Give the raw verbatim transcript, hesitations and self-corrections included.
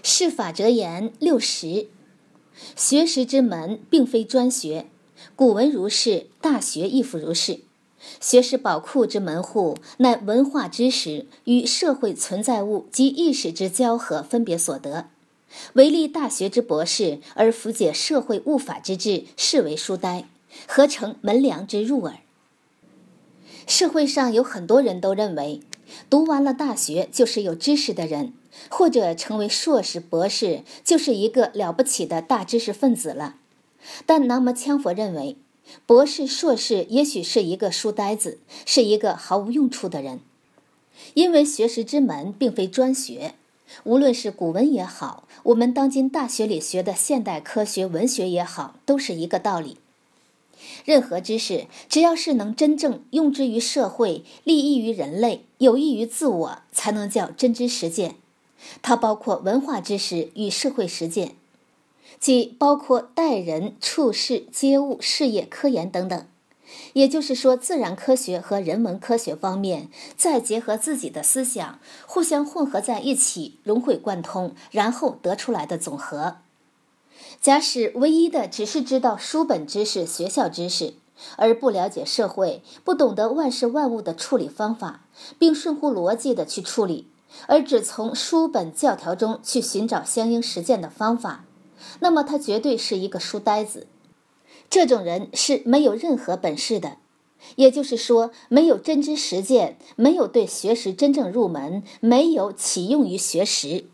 是法则言六十，学识之门并非专学，古文如是，大学亦复如是。学识宝库之门户，乃文化知识与社会存在物及意识之交合分别所得。唯立大学之博士，而弗解社会物法之志，是为书呆，何成门梁之入耳？社会上有很多人都认为，读完了大学就是有知识的人，或者成为硕士、博士就是一个了不起的大知识分子了。但南摩羌佛认为，博士、硕士也许是一个书呆子，是一个毫无用处的人。因为学识之门并非专学，无论是古文也好，我们当今大学里学的现代科学、文学也好，都是一个道理。任何知识，只要是能真正用之于社会，利益于人类，有益于自我，才能叫真知实践。它包括文化知识与社会实践，即包括待人、处事、接物、事业、科研等等。也就是说，自然科学和人文科学方面，再结合自己的思想，互相混合在一起，融会贯通，然后得出来的总和。假使唯一的只是知道书本知识、学校知识，而不了解社会，不懂得万事万物的处理方法，并顺乎逻辑的去处理，而只从书本教条中去寻找相应实践的方法，那么他绝对是一个书呆子。这种人是没有任何本事的，也就是说，没有真知实践，没有对学识真正入门，没有启用于学识。